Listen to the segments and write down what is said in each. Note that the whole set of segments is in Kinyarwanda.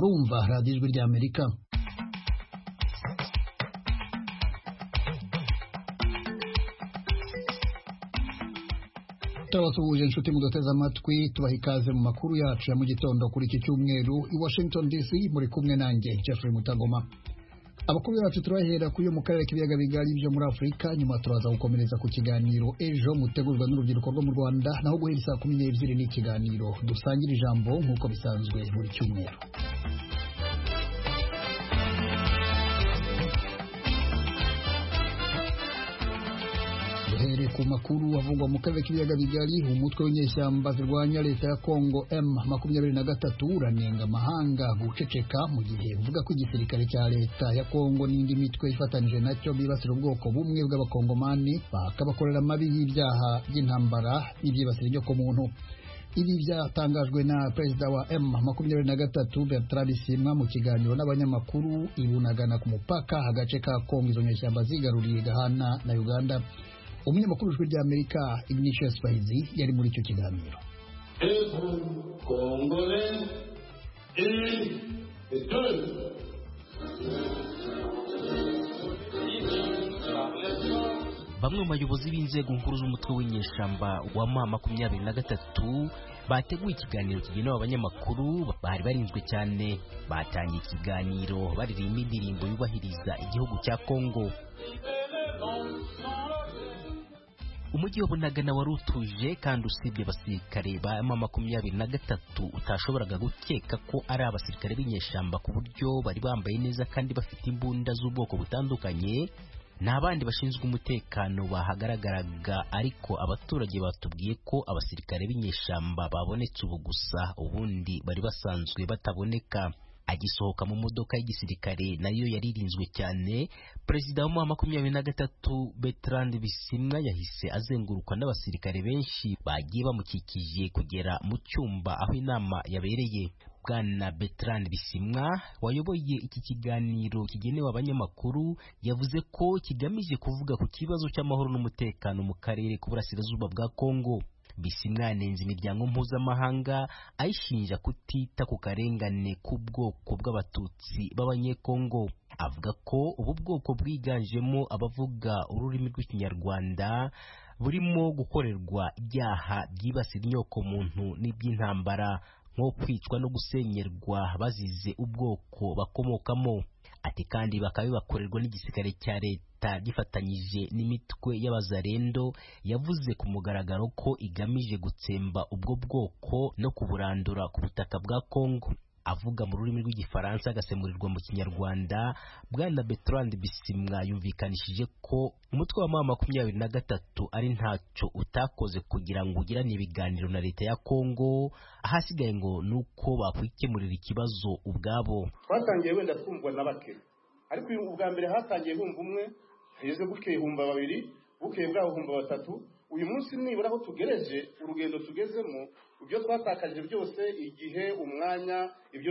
murumva radiyo ijwi ry'Amerika. Turabasuhuje inshuti muduteze amatwi, tubaha ikaze mu makuru yacu ya mu gitondo kuri iki cyumweru i Washington DC, muri kumwe nanjye Jeffrey Mutagoma. Abakuru bacu turahera kuyo mu karere k'ibiyaga bigari byo muri Afurika, nyuma turaza gukomereza ku kiganiro ejo mutegurwa n'urubyiruko rwo mu Rwanda, naho guhera saa 12 n'ikiganiro dusangira ijambo nk'uko bisanzwe buri cyumweru. Duhere ku makuru avugwa mu karere k'ibiyaga bigari. Umutwe w'inyeshyamba zirwanya leta ya Kongo M23 uranenga amahanga guceceka mu gihe uvuga ko igisirikare cya leta ya Kongo n'indi mitwe ifatanije nacyo bibasira ubwoko bumwe bw'abakongomani bakabakorera amabi y'ibyaha by'intambara n'ibyibasira ibyo ku muntu. Ibi byatangajwe na perezida wa M23 Bertrand Bisimwa mu kiganiro n'abanyamakuru ibunagana ku mupaka agace ka Kongo izo nyeshyamba zigaruriye Gahana na Uganda. Umunyamakuru w'ijwi ry'Amerika Ignatius Bahizi yari muri icyo kiganiro. Bamwe mu bayobozi b'inzego nkuru z'umutwe w'inyeshyamba wa M23 bateguye ikiganiro kigenewe abanyamakuru bari barinzwe cyane. Batangiye ikiganiro baririmba indirimbo yubahiriza igihugu cya Kongo. Umujyi wa Bunagana wari utuje kandi usibye abasirikare ba M23 utashoboraga gukeka ko ari abasirikare b'inyeshyamba ku buryo bari bambaye neza kandi bafite imbunda z'ubwoko butandukanye. N'abandi bashinzwe umutekano bahagaragaraga, ariko abaturage batubwiye ko abasirikare b'inyeshyamba babonetse ubu gusa, ubundi bari basanzwe bataboneka. Agisohoka mu modoka y'igisirikare nayo yaririnzwe cyane, perezida wa M23 Bertrand Bisimwa yahise azengurukwa n'abasirikare benshi bagiye bamukikije kugera mu cyumba aho inama yabereye. Bwana Bertrand Bisimwa wayoboye iki kiganiro kigenewe abanyamakuru yavuze ko kigamije kuvuga ku kibazo cy'amahoro n'umutekano mu karere k'uburasirazuba bwa Kongo. Bisimwa yanenze imiryango mpuzamahanga ayishinja kutita ku karengane k'ubwoko bw'abatutsi b'abanyekongo. Avuga ko ubu bwoko bwiganjemo abavuga ururimi rw'ikinyarwanda burimo gukorerwa ibyaha byibasira inyokomuntu n'iby'intambara, nko kwicwa no gusenyerwa bazize ubwoko bakomokamo. Ati kandi bakaba bakorerwa n'igisirikare cya leta gifatanyije n'imitwe y'abazarendo yavuze ku mugaragaro ko igamije gutsemba ubwo bwoko no kuburandura ku butaka bwa Kongo. Avuga mu rurimi rw'igifaransa agasemurirwa mu kinyarwanda, Bwana Bertrand Bisimwa yumvikanishije ko umutwe wa M23 ari ntacyo utakoze kugira ngo ugirane ibiganiro na leta ya Kongo, ahasigaye ngo nuko bakwikemurira ikibazo ubwabo. Twatangiye wenda twumva na bake, ariko ubwa mbere hatangiye humva umwe, heze bukeye humva babiri, bukeye bwaho humva batatu. Uyu munsi nibura aho tugereje urugendo tugezemo, ibyo twatakaje byose, igihe, umwanya, ibyo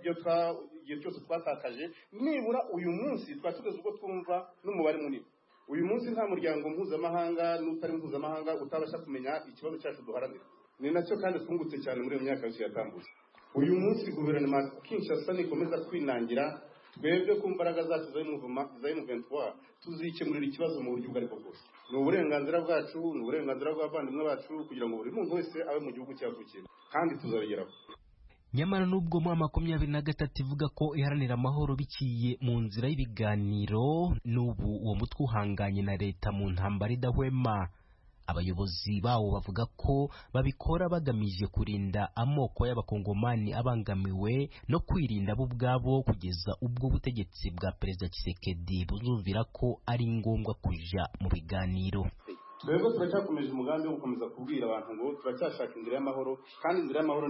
cyose twatakaje, nibura uyu munsi twatugeze ubwo twumva n'umubare munini. Uyu munsi nta muryango mpuzamahanga n'utari mpuzamahanga utabasha kumenya ikibazo cyacu duharanira. Ni nacyo kandi twungutse cyane muri iyo myaka yose yatambutse. Uyu munsi guverinoma Kinshasa nikomeza kwinangira, twebwe ku mbaraga zacu za M23 tuzikemurira ikibazo mu buryo bwari bwose. Ni uburenganzira bwacu, ni uburenganzira bw'abavandimwe bacu kugira ngo buri muntu wese abe mu gihugu cyavukiye, kandi tuzabigeraho. Nyamara nubwo M23 ivuga ko iharanira amahoro biciye mu nzira y'ibiganiro, n'ubu uwo mutwe uhanganye na leta mu ntambara idahwema. Abayobozi bawo bavuga ko babikora bagamije kurinda amoko y'abakongomani abangamiwe no kwirinda bo ubwabo, kugeza ubwo ubutegetsi bwa Perezida Tshisekedi buzumvira ko ari ngombwa kuja mu biganiro. Twebwe turacyakomeje umugambi wo gukomeza kubwira abantu ngo turacyashaka inzira y'amahoro, kandi inzira y'amahoro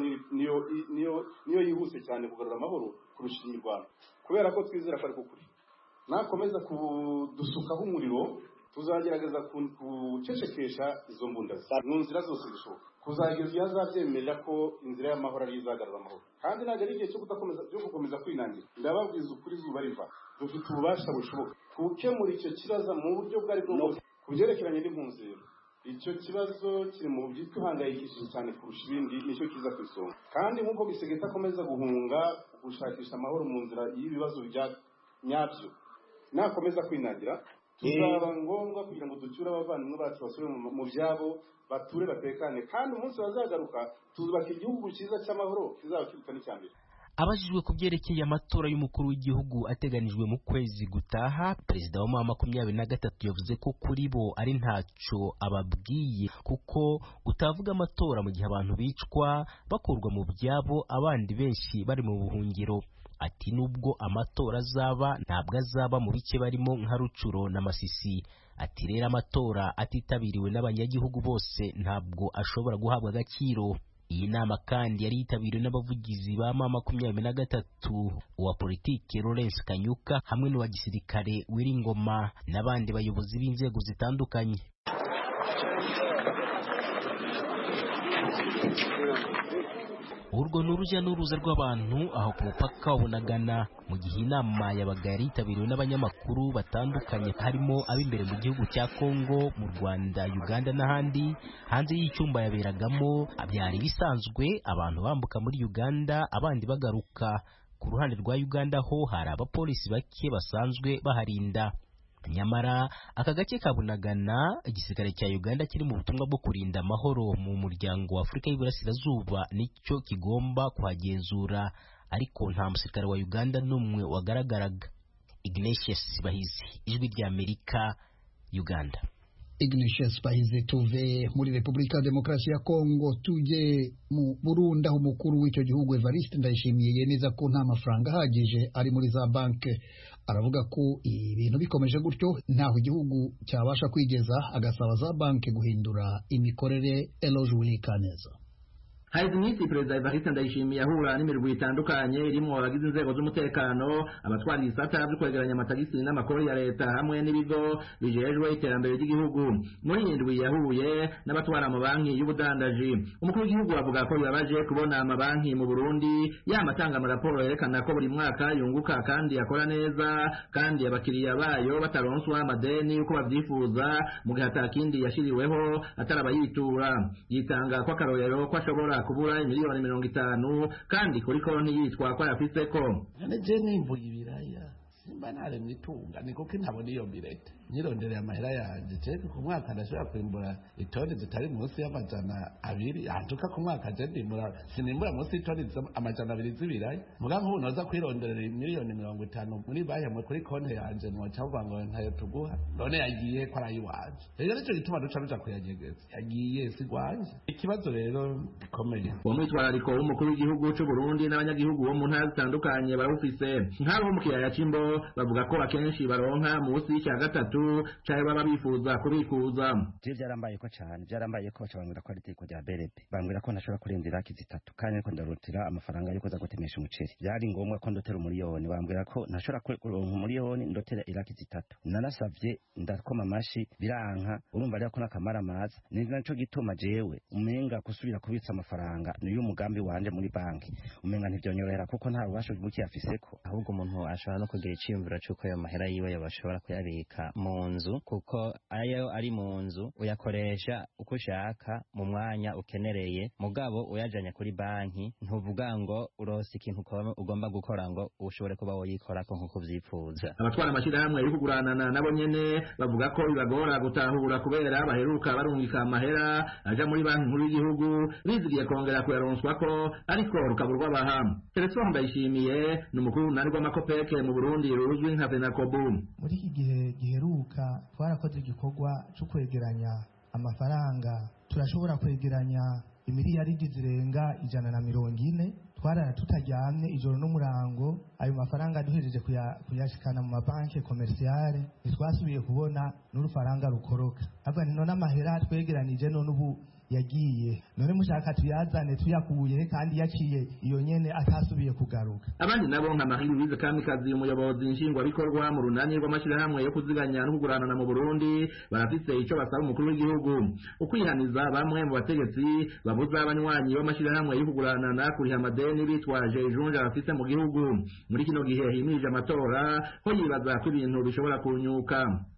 niyo yihuse cyane kugarura amahoro kurusha imirwano, kubera ko twizera ko ari kuri. Nakomeza kudusukaho umuriro, tuzagerageza gucecekesha izo mbunda mu nzira zose zishoboka, kuzageza iyo azabyemerera ko inzira y'amahoro ari izagarura amahoro. Kandi ntabwo ari igihe cyo gukomeza kwinangira. Ndababwiza ukuri, izuba riva, dufite ububasha bushoboka gukemura icyo kibazo mu buryo bwari bwose. Ku byerekeranye n'impunzi, icyo kibazo kiri mu byituhangayikishije cyane kurusha ibindi, nicyo kiza ku isonga. Kandi nk'uko Gisegeta akomeza guhunga gushakisha amahoro mu nzira y'ibibazo bya nyabyo nakomeza kwinagira tuzaba ngombwa kugira ngo ducyure abavandimwe bacu basubire mu byabo bature batekane kandi umunsi bazagaruka tuzubaka igihugu cyiza cy'amahoro kizaba kiruta n'icyambere. Abajijwe ku byerekeye amatora y'umukuru w'igihugu ateganijwe mu kwezi gutaha, perezida wa M23 yavuze ko kuri bo ari ntacyo ababwiye kuko utavuga amatora mu gihe abantu bicwa bakurwa mu byabo abandi benshi bari mu buhungiro. Ati nubwo amatora azaba ntabwo azaba mu bice barimo nka Rucuro na Masisi. Ati rero amatora atitabiriwe n'abanyagihugu bose ntabwo ashobora guhabwa agaciro. Iyi nama kandi yari yitabiriwe n'abavugizi ba M23 uwa politike Lawrence Kanyuka hamwe n'uwa gisirikare Wiringoma n'abandi bayobozi b'inzego zitandukanye. Urwo n'urujya n'uruza rw'abantu aho ku mupaka wa Bunagana mu gihe inama yabaga yari yitabiriwe n'abanyamakuru batandukanye harimo ab'imbere mu gihugu cya Kongo, mu Rwanda, Uganda n'ahandi. Hanze y'icyumba yaberagamo byari bisanzwe abantu bambuka muri Uganda abandi bagaruka. Ku ruhande rwa Uganda ho hari abapolisi bake basanzwe baharinda. Nyamara aka gace ka Bunagana igisirikare cya Uganda kiri mu butumwa bwo kurinda amahoro mu muryango wa Afurika y'Iburasirazuba nicyo kigomba kuhagenzura, ariko nta musirikare wa Uganda n'umwe wagaragaraga. Ignatius Bahizi, Ijwi ry'Amerika, Uganda. Ignatius Bahizi, tuve muri Repubulika ya Demokarasi ya Kongo tujye mu Burundi aho umukuru w'icyo gihugu Evariste Ndayishimiye yemeza ko nta mafaranga ahagije ari muri za banke. Aravuga ko ibintu bikomeje gutyo ntaho igihugu cyabasha kwigeza, agasaba za banke guhindura imikorere. Eloge Wilikaneza. Haize iminsi Perezida Evariste Ndayishimiye ahura n'imirwi itandukanye irimo abagize inzego z'umutekano, abatwara ibisata byo kwegeranya amatagisi n'amakori ya leta hamwe n'ibigo bijejwe iterambere ry'igihugu. Muri iyi ndwi yahuye n'abatwara amabanki y'ubudandaji. Umukuru w'igihugu avuga ko yabaje kubona amabanki mu Burundi yamatanga amaraporo yerekana ko buri mwaka yunguka kandi yakora neza, kandi abakiriya bayo bataronswa amadeni uko babyifuza mu gihe atakindi yashiriweho atarabayitura. Yitanga ko akarorero ko ashobora kubura miliyoni 50 kandi kuri konti yitwa ko yafise ko je nimbuye ibiraya simba nare mwitunga niko kintabona iyo birete nyirondereye amahera yanje je ku mwaka ndashobora kwimbura itoni zitari munsi y'amajana 2 antuka ku mwaka je ndimbura sinimbura munsi itoni amajana 2 z'ibiraya muga nk'ubu noza kwironderera miliyoni 50 muri banki mwe kuri konti yanje no cyangwa ngo ntayo tuguha none yagiye ko arayiwaje rero nicyo gituma duca kuyagegeza yagiye sigwanje ikibazo rero gikomeye. Uwo mwitwarariko w'umukuru w'igihugu cy'u Burundi n'abanyagihugu bo mu ntara zitandukanye barawufise. Nk'abo mu kiyaya c'Imbo bavuga ko akenshi baronka munsi y'icya gatatu cyangwa baba bifuza kubikuza. Byarambaye ko cyane byarambaye ko bambwira ko ari teko rya BRB, bambwira ko ntashobora kurenza iraki zitatu kandi ko ndarutira amafaranga yo kuza gutemesha umuceri. Byari ngombwa ko ndotera umuriyoni, bambwira ko ntashobora kuronka umuriyoni ndotera iraki zitatu. Nanasavye ndakoma amashi biranka, urumva rero ko nakamara amazi ni naco gituma jewe umenga kusubira kubitsa amafaranga niyo umugambi wanje muri banki umenga ntivyonyorera kuko nta rubasho bw'uki yafiseko, ahubwo umuntu ashobora no kugira iciyumviro cyuko ayo mahera yiwe yabashobora kuyabika mu nzu, kuko ayo ari mu nzu uyakoresha uko ushaka mu mwanya ukenereye, mugabo uyajanye kuri banki ntuvuga ngo urose ikintu ugomba gukora ngo ushobore kuba woyikorako nk'uko vyipfuza. Abatwara amashirahamwe yo kuguranana nabo nyene bavuga ko bibagora gutahura kubera baheruka barungika amahera aja muri banki nkuru y'igihugu bizigiye kongera kuyaronswa ko ariko rukaburwa bahamu. Telefone Ndayishimiye n'umukuru nari rw'amakopeke mu Burundi ruzwi nka Venakobu. Muri iki gihe giheruka twarakoze igikorwa cyo kwegeranya amafaranga, turashobora kwegeranya imiliyaridi zirenga 140. Twarara tutajyamye ijoro n'umurango, ayo mafaranga duhejeje kuyashikana mu mabanki komerciale ntitwasubiye kubona n'urufaranga rukoroka. Abwa none amahera twegeranije none ubu yagiye, none mushaka tuyazane tuyakuye kandi yaciye iyo nyene atasubiye kugaruka. Abandi nabo nka Marie Louise Kamikazi umuyobozi nshingwa bikorwa mu runani rw'amashirahamwe yo kuziganya no kuguranana mu Burundi barafise ico basaba umukuru w'igihugu, ukwihaniza bamwe mu bategetsi babuza abanywanyi b'amashirahamwe yo kuguranana kuriha amadeni bitwaje ijunja bafise mu gihugu. Muri kino gihe himirije amatora ko yibaza ko ibintu bishobora kunyuka.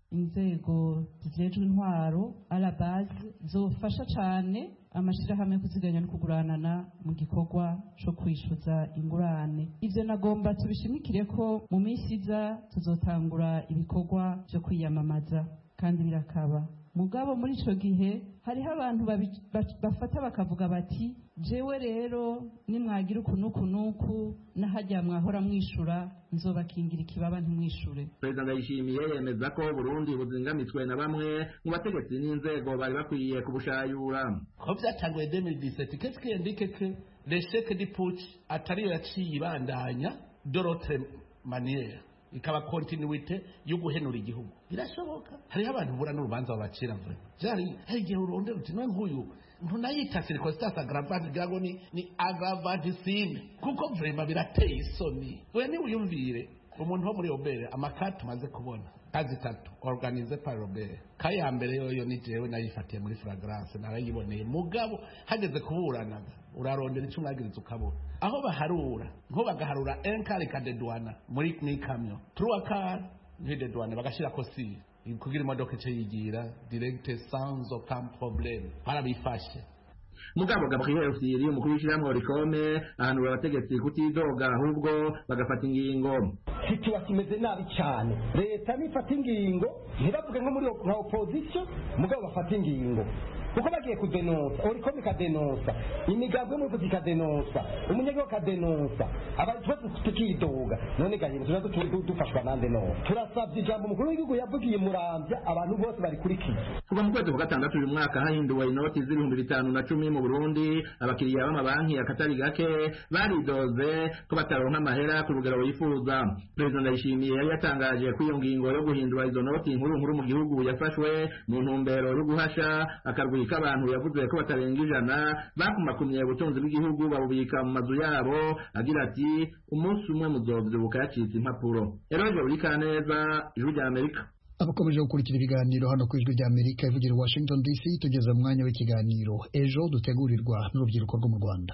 inzego zijejwe intwaro base zofasha cyane amashirahamwe kuziganya no kuguranana mu gikorwa cyo kwishyuza ingurane. Ivyo nagomba tubishimikire ko mu minsi iza tuzotangura ibikorwa byo kwiyamamaza kandi birakaba. Mugabo muri ico gihe hariho abantu bafata bakavuga bati jewe rero nimwagira ukunuku nahajya mwahora mwishura nzobakingira ikibaba ntimwishure. Perezida Ndayishimiye yemeza ko Burundi buzingamitswe na bamwe mu bategetsi n'inzego bari bakwiye kubushayura. Ko byatanguye 2017 qu'est-ce qui indique que l'échec du putsch atari yaciye ibandanya de l'autre manière ikaba continuité yo guhenura igihugu. Birashoboka hariho abantu bura n'urubanza babacira mvure byari igihe urondera uti none nk'uyu ntunayita circonstance aggravante gago ni aggravantissime kuko vraiment birateye isoni. We ni uyumvire umuntu wo muri Obere amakati tumaze kubona kazi tatu organisé par Robert kaya mbere yoyo ni jewe nayifatiye muri fragrance narayiboneye mugabo hageze kuburana urarondera icyo mwagiriza ukabura aho baharura nko bagaharura enkari ka de douane muri mikamyo trois ni de douane bagashira ko si kugira imodoka cyo yigira direct sans aucun problème barabifashe. Mugabo Gabriel Siri umukuru w'ishyirahamwe Rikome ahanura abategetsi kutidoga ahubwo bagafata ingingo. Kikiba kimeze nabi cyane leta nifata ingingo ntibavuge nko muri opposition mugabo bafata ingingo kuko bagiye kudenosa Rikome kadenosa imigambwe mu kuzi kadenosa umunyego kadenosa abantu tukidoga none gahe turazo dufashwa nande no turasabye ijambo umukuru w'igihugu yavugiye Muramvya abantu bose bari kuri kizi. Kuva mu kwezi kwa gatandatu uyu mwaka hahinduwe inoti z'510 mu Burundi abakiriya b'amabanki akatari gake baridoze ko bataronka amahera ku rugero yifuza. Perezida Ndayishimiye yari yatangaje ko iyo ngingo yo guhindura izo noti nkuru mu gihugu yafashwe mu ntumbero yo guhasha akarwi k'abantu yavuze ko batarenga 100 bakumakumye ubutunzi bw'igihugu babubika mu mazu yabo agira ati umunsi umwe muzovyibuka yacitse impapuro. Eroje uri kaneza Ijwi rya Amerika. Abakomeje gukurikira ibiganiro hano ku Ijwi rya Amerika ivugira Washington DC tugeze mu mwanya w'ikiganiro ejo dutegurirwa n'urubyiruko rwo mu Rwanda.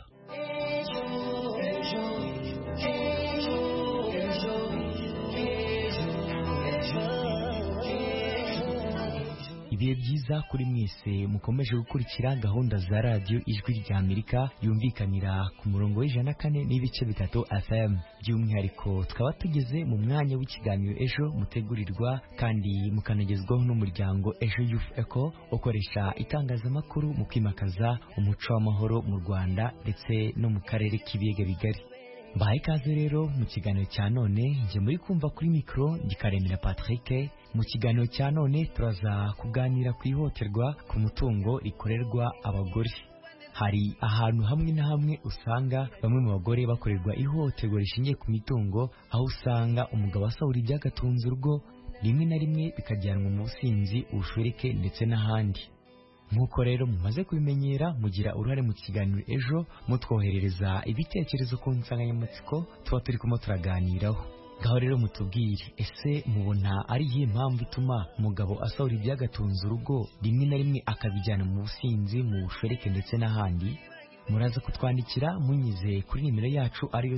Ibihe byiza kuri mwese mukomeje gukurikira gahunda za radio Ijwi rya Amerika yumvikanira ku murongo w'104 n'ibice bitatu FM. By'umwihariko tukaba tugeze mu mwanya w'ikiganiro ejo mutegurirwa kandi mukanagezwaho n'umuryango Ejo Youth Eco ukoresha itangazamakuru mu kwimakaza umuco w'amahoro mu Rwanda ndetse no mu karere k'ibiyaga bigari. Bahaye ikaze rero mu kiganiro cya none nje muri kumva kuri mikro ndikaremera Patrick. Mu kiganiro cya none turaza kuganira ku ihohoterwa ku mutungo rikorerwa abagore. Hari ahantu hamwe na hamwe usanga bamwe mu bagore bakorerwa ihohoterwa rishingiye ku mitungo, aho usanga umugabo asahura ibyagatunze urugo, rimwe na rimwe bikajyanwa mu businzi, ubushoreke ndetse n'ahandi. Nk'uko rero mumaze kubimenyera mugira uruhare mu kiganiro ejo mutwoherereza ibitekerezo ku nsanganyamatsiko tuba turi kumwe turaganiraho. Ngaho rero mutubwire, ese mubona ari iyihe mpamvu ituma umugabo asahura ibyagatunze urugo rimwe na rimwe akabijyana mu businzi, mu bushoreke ndetse n'ahandi? Muraza kutwandikira munyize kuri nimero yacu ariyo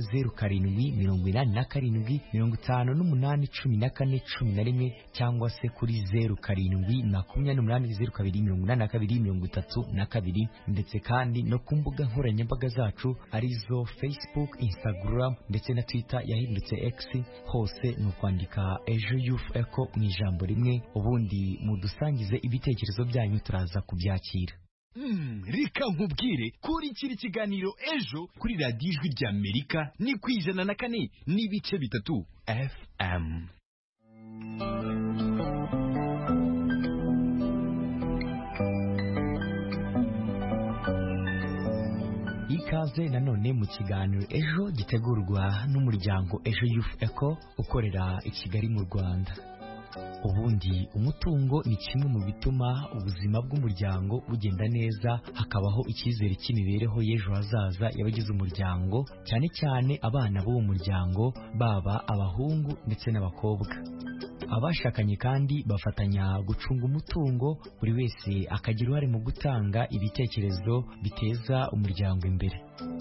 0787581411 cyangwa se kuri 0728028232 ndetse kandi no ku mbuga nkoranyambaga zacu arizo Facebook, Instagram ndetse na Twitter yahindutse X. Hose ni ukwandika Ejo Youth Eco mu ijambo rimwe, ubundi mudusangize ibitekerezo byanyu turaza kubyakira. Reka nkubwire kuri kiri kiganiro ejo kuri radio Ijwi rya Amerika ni ku 104 n'ibice bitatu FM. Ikaze nanone mu kiganiro ejo gitegurwa n'umuryango Ejo Youth Eco ukorera i Kigali mu Rwanda. Ubundi umutungo ni kimwe mu bituma ubuzima bw'umuryango bugenda neza, hakabaho icyizere cy'imibereho y'ejo hazaza y'abagize umuryango, cyane cyane abana b'uwo muryango, baba abahungu ndetse n'abakobwa. Abashakanye kandi bafatanya gucunga umutungo, buri wese akagira uruhare mu gutanga ibitekerezo biteza umuryango imbere.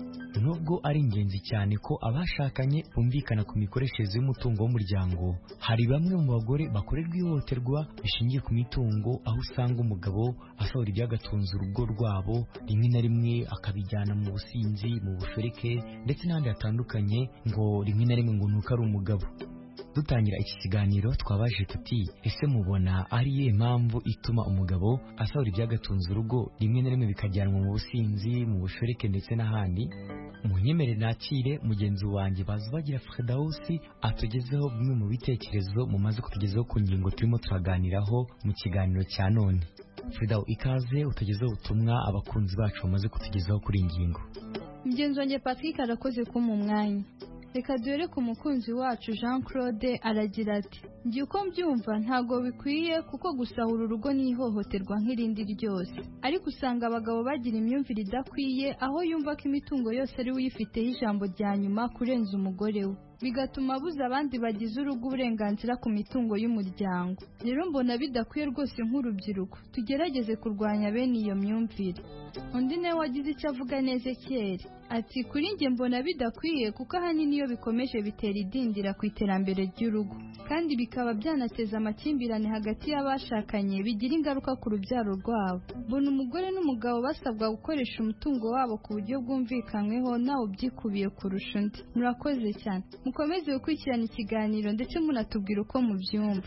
nubwo ari ingenzi cyane ko abashakanye bumvikana ku mikoreshereze y'umutungo w'umuryango, hari bamwe mu bagore bakorerwa ihohoterwa bishingiye ku mitungo, aho usanga umugabo asohora ibyagatunze urugo rwabo, rimwe na rimwe akabijyana mu businzi, mu bushoreke ndetse n'ahandi hatandukanye, ngo rimwe na rimwe ngo nuko ari umugabo. Dutangira iki kiganiro twabaje tuti ese mubona ari iyihe mpamvu ituma umugabo asohora ibyagatunze urugo rimwe na rimwe bikajyanwa mu businzi, mu bushoreke ndetse n'ahandi? Munyemerere nakire mugenzi wanjye Bazubagira Fredausi atugezeho bimwe mu bitekerezo mumaze kutugezaho ku ngingo turimo turaganiraho mu kiganiro cya none. Fredau, ikaze utugezeho ubutumwa abakunzi bacu bamaze kutugezaho kuri iyi ngingo. Mugenzi wanjye Patrick arakoze ko mu mwanya. Reka dore ku mukunzi wacu Jean Claude aragira ati njye uko mbyumva ntago bikwiye kuko gusahura urugo n'ihohoterwa nk'irindi ryose, ariko usanga abagabo bagira imyumvire idakwiye aho yumva ko imitungo yose ari we uyifiteho ijambo rya nyuma kurenza umugore we, bigatuma abuza abandi bagize urugo uburenganzira ku mitungo y'umuryango. Rero mbona bidakwiye rwose nk'urubyiruko tugerageze kurwanya bene iyo myumvire. Undi nawe wagize icyo avuga neza Ezekiel ati kuri njye mbona bidakwiye kuko ahanini iyo bikomeje bitera idindira ku iterambere ry'urugo kandi bikaba byanateza amakimbirane hagati y'abashakanye bigira ingaruka ku rubyaro rwabo. Mbona umugore n'umugabo basabwa gukoresha umutungo wabo ku buryo bwumvikanyweho nawe ubyikubiye kurusha undi. Murakoze cyane, mukomeze gukurikirana ikiganiro ndetse munatubwira uko mubyumva.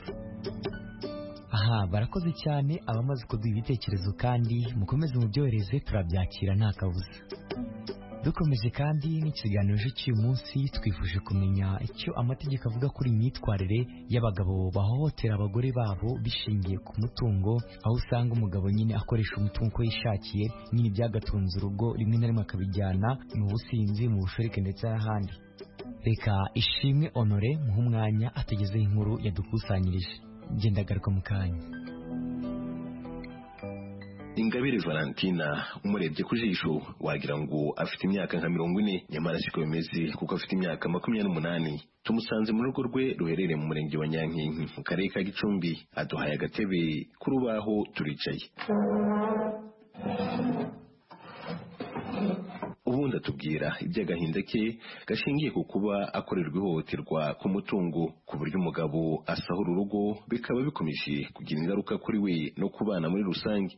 Aha, barakoze cyane abamaze kuduha ibitekerezo kandi mukomeze mubyohereze turabyakira nta kabuza. Dukomeje kandi n'ikiganiro cy'uyu munsi twifuje kumenya icyo amategeko avuga kuri imyitwarire y'abagabo bahohotera abagore babo bishingiye ku mutungo, aho usanga umugabo nyine akoresha umutungo uko yishakiye, nyine byagatunze urugo rimwe na rimwe akabijyana mu businzi, mu bushoreke ndetse n'ahandi. Reka Ishimwe Honore muhe umwanya atugezeho inkuru yadukusanyirije. Ndagaruka mu kanya. Ingabire Valentina umurebye ku jisho wagira ngo afite imyaka nka 40, nyamara siko bimeze kuko afite imyaka 28. Tumusanze mu rugo rwe ruherereye mu murenge wa Nyankinki mu karere ka Gicumbi, aduhaye agatebe k'urubaho turicaye. Ubundi atubwira iby'agahinda ke gashingiye ku kuba akorerwa ihohoterwa ku mutungo, ku buryo umugabo asahura urugo bikaba bikomeje kugira ingaruka kuri we no ku bana muri rusange.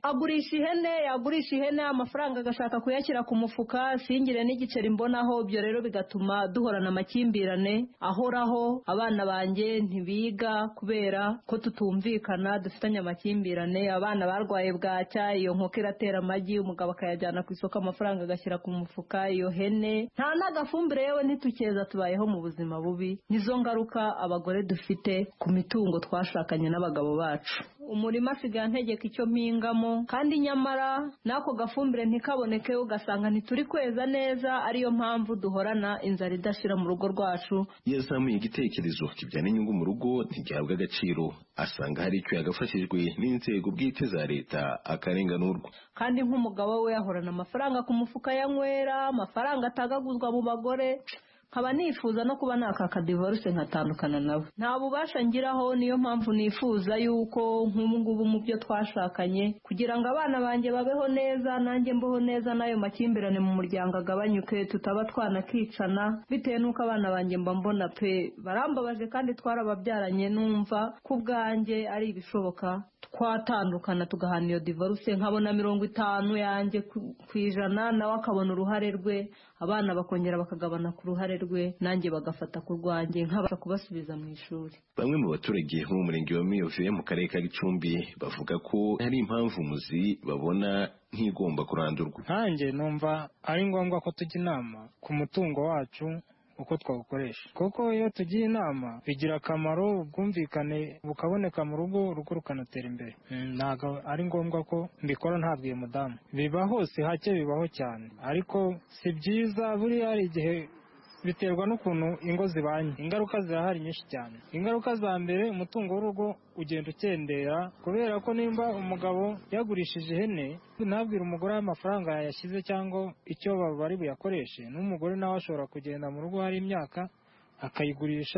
Yagurisha ihene amafaranga agashaka kuyashyira ku mufuka, singire n'igiceri mbonaho, ibyo rero bigatuma duhorana amakimbirane ahoraho. Abana banjye ntibiga kubera ko tutumvikana, dufitanye amakimbirane. Abana barwaye bwacya, iyo nkoko iratera amagi, umugabo akayajyana ku isoko, amafaranga agashyira ku mufuka. Iyo hene nta n'agafumbire, yewe ntitukeza, tubayeho mu buzima bubi. Nizo ngaruka abagore dufite ku mitungo twashakanye n'abagabo bacu. Umurima asigaye antegeka icyo mpingamo, kandi nyamara n'ako gafumbire ntikaboneke, ugasanga ntituri kweza neza, ariyo mpamvu duhorana inzara idashira mu rugo rwacu. Yazamuye igitekerezo kijyana inyungu mu rugo ntigihabwa agaciro, asanga hari icyo yagafashijwe n'inzego bwite za leta akarenganurwa. Kandi nk'umugabo we yahorana amafaranga ku mufuka yanywera, amafaranga atagaguzwa mu bagore. Nkaba nifuza no kuba nakaka divorce nkatandukana nawe. Nta bubasha ngiraho, niyo mpamvu nifuza yuko nk'ubu mu byo twashakanye kugira ngo abana banjye babeho neza, nanjye mbeho neza, nayo makimbirane mu muryango agabanyuke, tutaba twanakicana, bitewe n'uko abana banjye mba mbona pe barambabaje kandi twarababyaranye, numva ku bwanjye ari ibishoboka twatandukana tugahana iyo divorce, nkabona 50 yanjye ku ijana, nawe akabona uruhare rwe, abana bakongera bakagabana ku ruhare rwe, nanjye bagafata ku rwanjye, nkabasha kubasubiza mu ishuri. Bamwe mu baturage bo mu murenge wa Miyove mu karere ka Gicumbi bavuga ko hari impamvu muzi babona nk'igomba kurandurwa. Nanjye numva ari ngombwa ko tujya inama ku mutungo wacu uko twawukoresha, kuko iyo tugiye inama bigira akamaro, ubwumvikane bukaboneka mu rugo, urugo rukanatera imbere. Ntabwo ari ngombwa ko mbikora ntabwiye mudamu, biba hose hake, bibaho cyane, ariko si byiza. Buriya hari igihe biterwa n'ukuntu ingo zibanye, ingaruka zirahari nyinshi cyane. Ingaruka za mbere, umutungo w'urugo ugenda ukendera, kubera ko nimba umugabo yagurishije ihene ntabwire umugore amafaranga yayashyize cyangwa icyo bari buyakoreshe, n'umugore nawe ashobora kugenda mu rugo hari imyaka akayigurisha,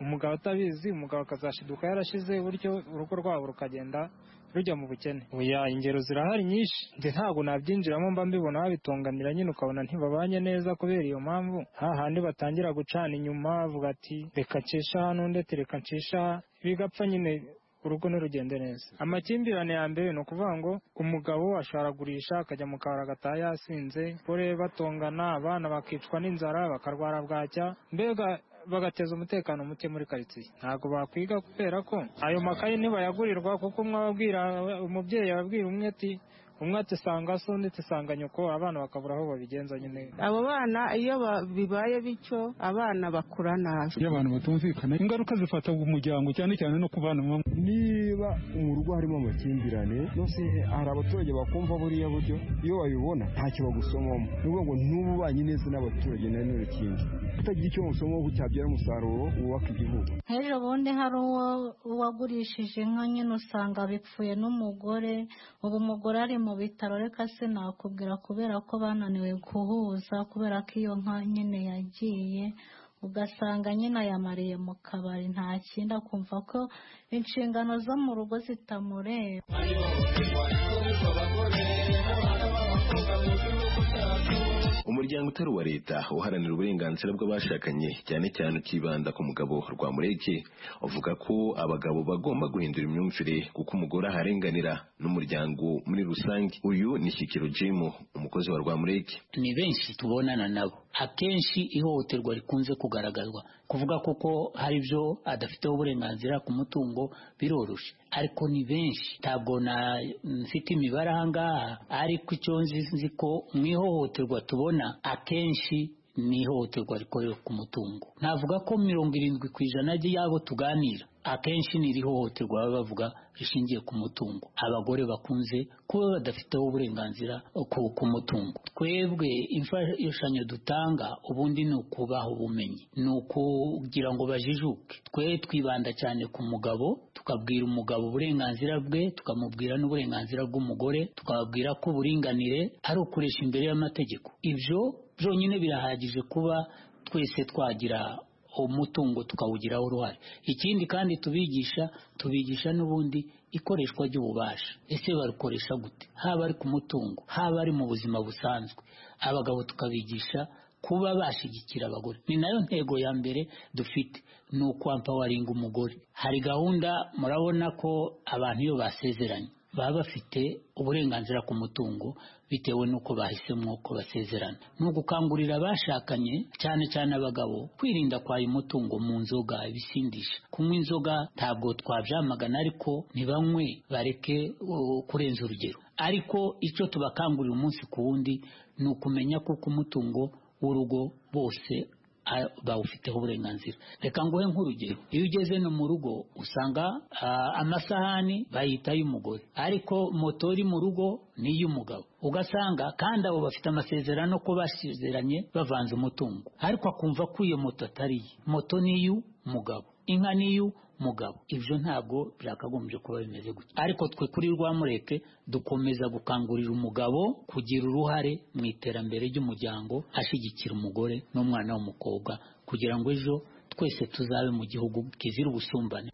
umugabo atabizi, umugabo akazashiduka yarashize buryo urugo rwabo rukagenda rujya mu bukene. Oya, ingero zirahari nyinshi, ntabwo nabyinjiramo, mba mbibona babitonganira nyine ukabona ntibabanye neza kubera iyo mpamvu. Hahandi batangira gucana inyuma bavuga ati reka ncesha hano ndetse reka ncesha, bigapfa nyine urugo ntirugende neza. Amakimbirane ya mbere ni ukuvuga ngo umugabo asharagurisha akajya mu kabari agataha yasinze, pore batongana, abana bakicwa n'inzara bakarwara bwacya, mbega bagateza umutekano muke muri karitsiye. Ntabwo bakwiga kubera ko ayo makaye ntibayagurirwa, kuko umubyeyi ababwira umwe ati umwe ati sanga so ndetse sanga nyoko, abana bakabura aho babigenza nyine. Abo bana iyo bibaye bityo abana bakura nabi. Iyo abantu batumvikana ingaruka zifata umuryango cyane cyane no kubana mu. Niba mu rugo harimo amakimbirane nose hari abaturage bakumva buriya buryo, iyo babibona ntacyo bagusomamo, nubwo ngo ntububanye neza n'abaturage na none kindi utagira icyo musomo cyabyara umusaruro wubaka igihugu. Ejo bundi hari uwagurishije inka nyine usanga bipfuye n'umugore, ubu umugore ari mu bitaro, reka se nakubwira kubera ko bananiwe guhuza, kubera ko iyo nka nyine yagiye, ugasanga nyine ayamariye mu kabari, nta kindi, akumva ko inshingano zo mu rugo zitamureba. Umuryango utari uwa leta uharanira uburenganzira bw'abashakanye cyane cyane ukibanda ku mugabo Rwamureke uvuga ko abagabo bagomba guhindura imyumvire kuko umugore aharenganira n'umuryango muri rusange. Uyu ni Shyikiro Jim, umukozi wa Rwamureke. Ni benshi tubonana nabo, akenshi ihohoterwa rikunze kugaragazwa, kuvuga kuko hari byo adafiteho uburenganzira ku mutungo biroroshe, ariko ni benshi, ntabwo mfite imibare ahangaha, ariko icyo nzi ko mu ihohoterwa tubona akenshi ni ihohoterwa rikorera ku mutungo. Navuga ko 70% y'abo tuganira akenshi ni ihohoterwa baba bavuga rishingiye ku mutungo. Abagore bakunze kuba badafiteho uburenganzira ku mutungo. Twebwe imfashanyo dutanga ubundi ni ukubaha ubumenyi, ni ukugira ngo bajijuke. Twe twibanda cyane ku mugabo, tukabwira umugabo uburenganzira bwe, tukamubwira n'uburenganzira bw'umugore, tukababwira ko uburinganire ari ukuresha imbere y'amategeko. Ibyo byonyine birahagije kuba twese twagira umutungo tukawugiraho uruhare. Ikindi kandi tubigisha n'ubundi ikoreshwa ry'ububasha. Ese barukoresha gute? Haba ari ku mutungo, haba ari mu buzima busanzwe. Abagabo tukabigisha kuba bashigikira abagore. Ni nayo ntego ya mbere dufite, ni ukwampawaringa umugore. Hari gahunda, murabona ko abantu iyo basezeranye baba bafite uburenganzira ku mutungo bitewe n'uko bahisemo ko basezerana. Ni ugukangurira abashakanye cyane cyane abagabo kwirinda kwayo umutungo mu nzoga, ibisindisha. Kunywa inzoga ntabwo twabyamagana, ariko ntibanywe, bareke kurenza urugero. Ariko icyo tubakangurira umunsi ku wundi ni ukumenya ko umutungo w'urugo bose bawufiteho uburenganzira. Reka nguhe nk'urugero, iyo ugeze no mu rugo usanga amasahani bayita y'umugore, ariko moto iri mu rugo ni iy'umugabo. Ugasanga kandi abo bafite amasezerano ko basezeranye bavanze umutungo, ariko akumva ko iyo moto atari iye. Moto ni iy'umugabo, inka ni iy'umugabo. Ibyo ntabwo byakagombye kuba bimeze gutya. Ariko twe kuri Rwamureke dukomeza gukangurira umugabo kugira uruhare mu iterambere ry'umuryango, ashyigikira umugore n'umwana w'umukobwa, kugira ngo ejo twese tuzabe mu gihugu kizira ubusumbane.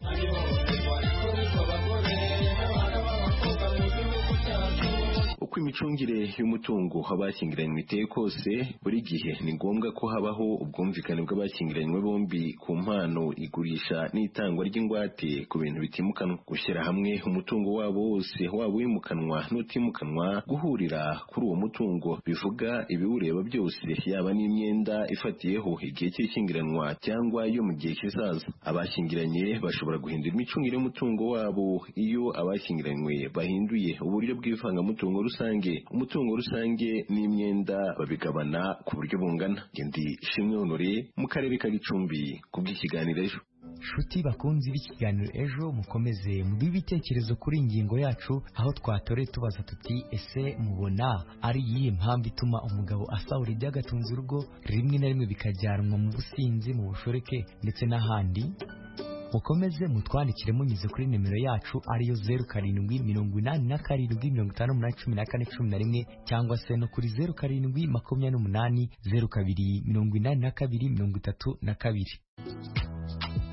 Uko imicungire y'umutungo abashyingiranywe iteye kose, buri gihe ni ngombwa ko habaho ubwumvikane bw'abashyingiranywe bombi ku mpano, igurisha n'itangwa ry'ingwate ku bintu bitimukanwa. Gushyira hamwe umutungo wabo wose, waba uwimukanwa n'utimukanwa, guhurira kuri uwo mutungo bivuga ibiwureba byose, yaba n'imyenda ifatiyeho igihe cy'ishyingiranwa cyangwa yo mu gihe kizaza. Abashyingiranye bashobora guhindura imicungire y'umutungo wabo iyo abashyingiranywe bahinduye uburyo bw'ivangamutungo rusange. Umutungo rusange n'imyenda babigabana ku buryo bungana. Ndi Shimwe Honore mu karere ka Gicumbi kubw'ikiganiro ejo. Shuti bakunzi b'ikiganiro ejo, mukomeze muduhe ibitekerezo kuri ingingo yacu, aho twatoreye tubaza tuti ese mubona ari iyihe mpamvu ituma umugabo asahura iby'agatunze urugo, rimwe na rimwe bikajyanwa mu businzi, mu bushoreke ndetse n'ahandi? Mukomeze mutwandikire munyuze kuri nimero yacu ariyo 0787581411 cyangwa se no kuri 0728028232.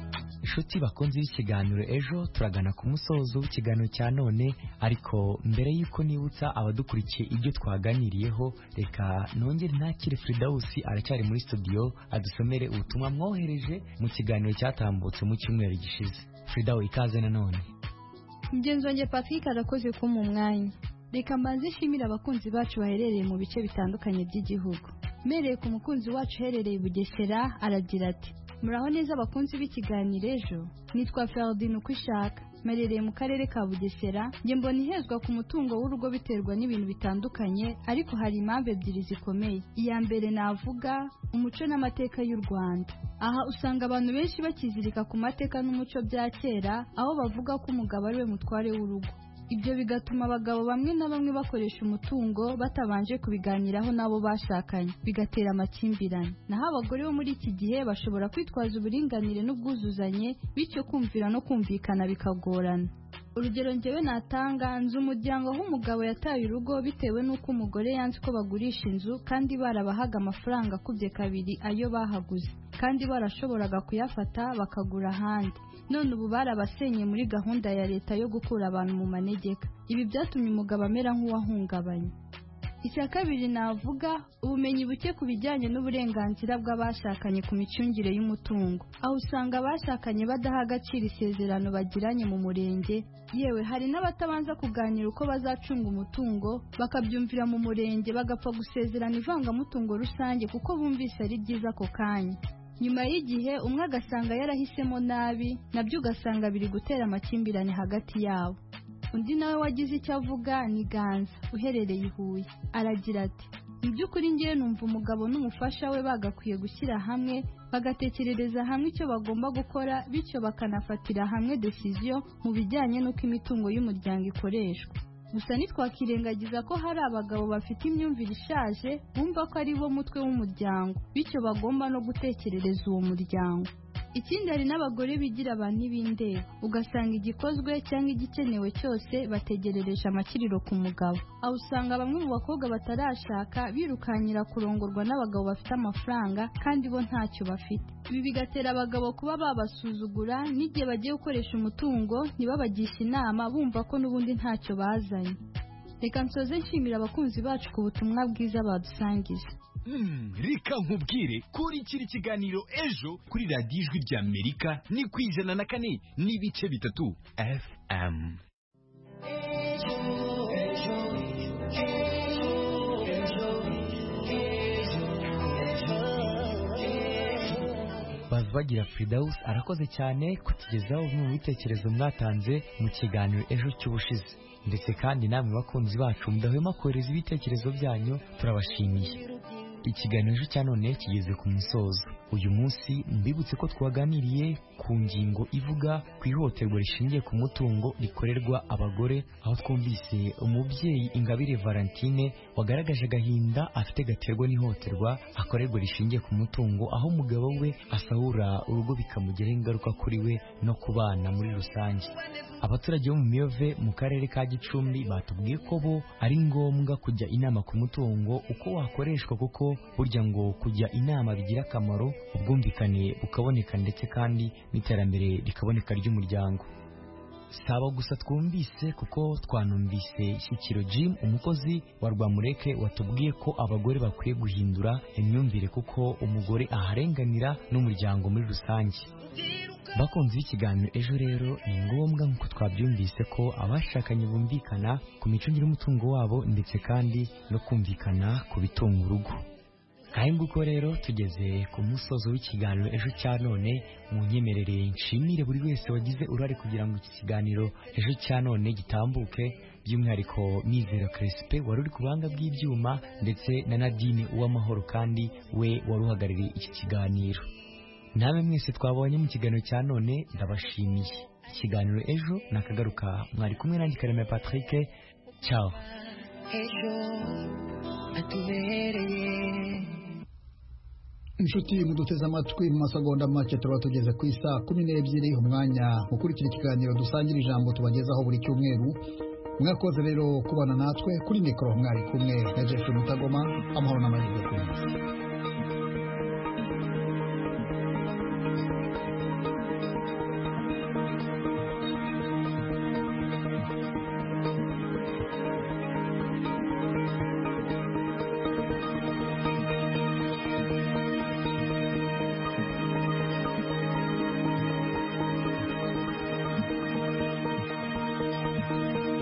inshuti bakunze ikiganiro ejo turagana ku musozo w'ikiganiro cya none, ariko mbere y'uko nibutsa abadukurikiye ibyo twaganiriyeho, reka nongere ntakire Fridausi aracyari muri studio adusomere ubutumwa mwohereje mu kiganiro cyatambutse mu cyumweru gishize. Fridau, ikaze nanone. Mugenzi wanjye Patrick arakoze ko mu mwanya. Reka mbanze nshimire abakunzi bacu baherereye mu bice bitandukanye by'igihugu. Mereye ku mukunzi wacu uherereye Bugesera aragira ati: muraho neza abakunzi b'ikiganiro ejo, nitwa Ferdinand Kwishaka, merereye mu karere ka Bugesera. Nge mbona ihezwa ku mutungo w'urugo biterwa n'ibintu bitandukanye, ariko hari impamvu ebyiri zikomeye. Iya mbere navuga umuco n'amateka y'u Rwanda. Aha usanga abantu benshi bakizirika ku mateka n'umuco bya kera, aho bavuga ko umugabo ari we mutware w'urugo. Ibyo bigatuma abagabo bamwe na bamwe bakoresha umutungo batabanje kubiganiraho nabo bashakanye, bigatera amakimbirane. Naho abagore bo muri iki gihe bashobora kwitwaza uburinganire n'ubwuzuzanye, bityo kumvira no kumvikana bikagorana. Urugero njyewe natanga, nzi umuryango aho umugabo yataye urugo bitewe n'uko umugore yanze ko bagurisha inzu kandi barabahaga amafaranga akubye kabiri ayo bahaguze, kandi barashoboraga kuyafata bakagura ahandi. None ubu barabasenye muri gahunda ya leta yo gukura abantu mu manegeka. Ibi byatumye umugabo amera nk'uwahungabanye. Icya kabiri navuga ubumenyi buke ku bijyanye n'uburenganzira bw'abashakanye ku micungire y'umutungo. Aho usanga abashakanye badaha agaciro isezerano bagiranye mu murenge, yewe hari n'abatabanza kuganira uko bazacunga umutungo, bakabyumvira mu murenge bagapfa gusezerana ivangamutungo rusange kuko bumvise ari byiza ako kanya. Nyuma y'igihe umwe agasanga yarahisemo nabi, nabyo ugasanga biri gutera amakimbirane hagati yabo. Undi nawe wagize icyo avuga ni Ganza uherereye i Huye, aragira ati: mu by'ukuri ngewe numva umugabo n'umufasha we bagakwiye gushyira hamwe bagatekerereza hamwe icyo bagomba gukora, bityo bakanafatira hamwe decision mu bijyanye n'uko imitungo y'umuryango ikoreshwa. Gusa ntitwakirengagiza ko hari abagabo bafite imyumvire ishaje bumva ko ari bo mutwe w'umuryango, bityo bagomba no gutekerereza uwo muryango. Ikindi hari n'abagore bigira abantu ibindeba, ugasanga igikozwe cyangwa igikenewe cyose bategerereje amakiriro ku mugabo. Aho usanga bamwe mu bakobwa batarashaka birukanyira kurongorwa n'abagabo bafite amafaranga kandi bo ntacyo bafite. Ibi bigatera abagabo kuba babasuzugura, n'igihe bagiye gukoresha umutungo ntibabagishe inama bumva ko n'ubundi ntacyo bazanye. Reka nsoze nshimira abakunzi bacu ku butumwa bwiza badusangije. Reka nkubwire kuri kiri kiganiro ejo kuri radiyo ijwi rya Amerika ni ku 104 n'ibice bitatu FM. Bavugira Fridaus arakoze cyane kutugezaho bimwe mu bitekerezo mwatanze mu kiganiro ejo cy'ubushize, ndetse kandi namwe bakunzi bacu mudahwema kohereza ibitekerezo byanyu, turabashimiye. Ikiganiro cya none kigeze ku musozo. Uyu munsi mbibutse ko twaganiriye ku ngingo ivuga ku ihohoterwa rishingiye ku mutungo rikorerwa abagore, aho twumvise umubyeyi Ingabire Valentine wagaragaje agahinda afite gaterwa n'ihohoterwa akorerwa rishingiye ku mutungo, aho umugabo we asahura urugo bikamugiraho ingaruka kuri we no ku bana muri rusange. Abaturage bo mu Miyove mu karere ka Gicumbi batubwiye ko bo ari ngombwa kujya inama ku mutungo uko wakoreshwa, kuko burya ngo kujya inama bigira akamaro, ubwumvikane bukaboneka ndetse kandi n'iterambere rikaboneka ry'umuryango. Saba gusa twumvise kuko twanumvise Shyikiro Jim, umukozi wa Rwamureke, watubwiye ko abagore bakwiye guhindura imyumvire kuko umugore aharenganira n'umuryango muri rusange. Bakunze ikiganiro ejo rero ni ngombwa nk'uko twabyumvise ko abashakanye bumvikana ku micungire y'umutungo wabo ndetse kandi no kumvikana ku bitunga urugo. Kandi nguko rero tugeze ku musozo w'ikiganiro ejo cya none. Mu nyemerere nshimire buri wese wagize uruhare kugira ngo iki kiganiro ejo cya none gitambuke, by'umwihariko Mizero Crespe wari uri ku buhanga bw'ibyuma, ndetse na Nadine Uwamahoro kandi we wari uhagarariye iki kiganiro. Namwe mwese twabonye mu kiganiro cya none ndabashimiye. Ikiganiro ejo nakagaruka, mwari kumwe nanjye Kareme Patrick. Ciao. Inshuti muduteze amatwi mu masegonda make turaba tugeze ku isaha 12 umwanya mukurikira ikiganiro dusangira ijambo tubagezaho buri cyumweru. Mwakoze rero kubana natwe, kuri mikoro mwari kumwe na Jeff Mutagoma. Amahoro n'amahirwe kuri